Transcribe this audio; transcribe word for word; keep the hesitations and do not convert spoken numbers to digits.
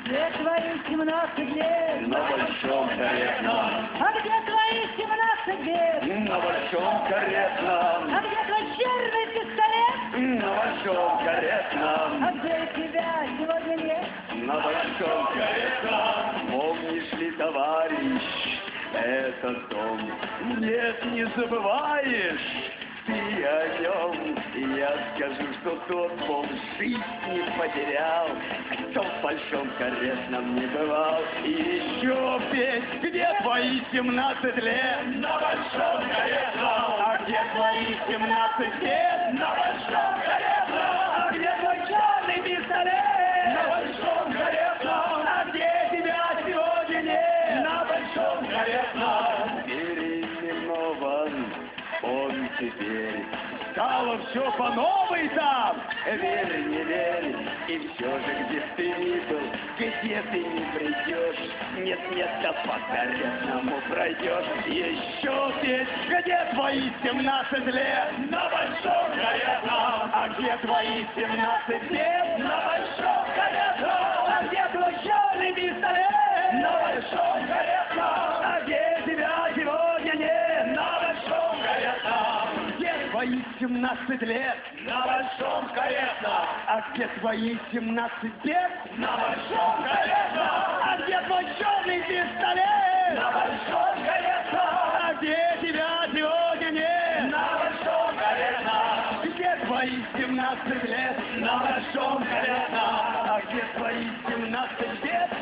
Где твои семнадцать лет? На большом каретном. А где твои семнадцать лет? На большом каретном. А где твой черный пистолет? На большом каретном. А где тебя сегодня нет? На большом каретном. Помнишь ли, товарищ, этот дом? Нет, не забываешь ты о нем. И я скажу, что тот пол жизни потерял, кто в большом каретном не бывал. И еще петь, где твои семнадцать лет? На большом каретном. А где твои семнадцать лет? На большом каретном. А где твой черный пистолет? На большом каретном. А где тебя сегодня нет? На большом каретном. Переименован он теперь. Стало все по новой там. Верь, не верь. И все же, где ты ни был, где ты не придешь, нет, нет, да по каретному пройдешь. Еще петь, где твои семнадцать лет? На большом каретном. А где твои семнадцать лет? На большом каретном. А где твой черный пистолет? На большом каретном. А где тебя сегодня нет? На большом каретном. Где твои семнадцать лет? На большом каретном. А где твои семнадцать лет? На большом каретном. А где твой черный пистолет? На большом каретном. А где тебя сегодня нет? На большом каретном. Где твои семнадцать лет? На большом каретном. А где твои семнадцать лет?